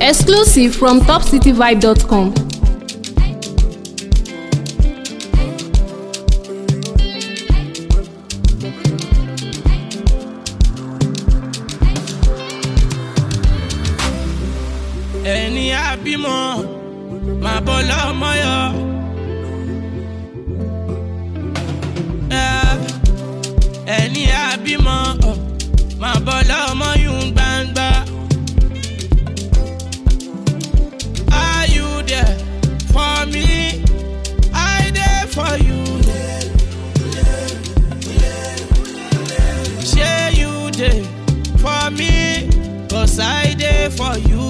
Exclusive from topcityvibe.com. Ẹni àbímọ máa bọ́ lọ́mọ yọ. Ẹni àbímọ máa bọ́ lọ́mọ yún gbangba. Are you there for me? I there for you. Shey you there for me? 'Cause I there for you.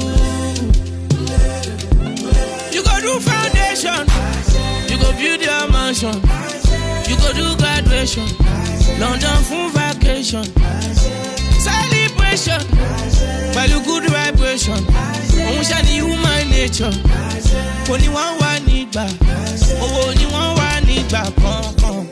You go do foundation, you go build your mansion, you go do graduation, London full vacation, celebration, pẹ̀lú good vibration, òun ṣe ni human nature, kò ní wọ́n wà nígbà, owó ni wọ́n wà nígbà kankan.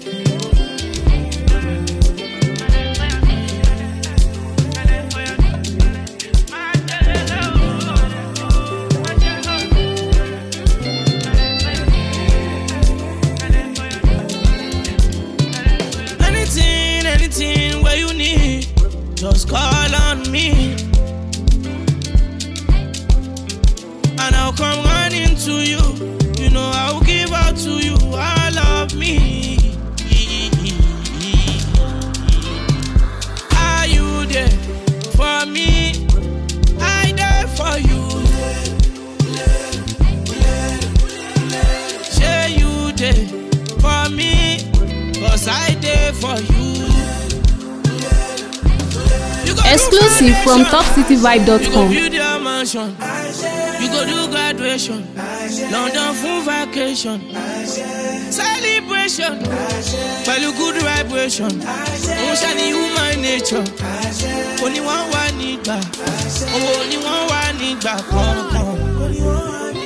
Anything where you need, just call on me, and I'll come running to you. You know I'll give out to you all of me. Are you there for me? I there for you. Say you there for me, 'cause I there for you. Exclusive from topcityvibe.com. You go build your mansion, you go do graduation, London full vacation, celebration, pẹ̀lú good vibration, òun ṣe ni human nature, kò ní wọ́n wà nígbà, owó ni wọ́n wà nígbà kan.